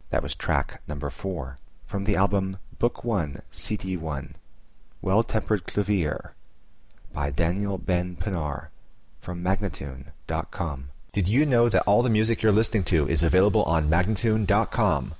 That was track number 4 from the album Book 1, CD 1, Well-Tempered Clavier by Daniel Ben Pinar from Magnatune.com. Did you know that all the music you're listening to is available on Magnatune.com?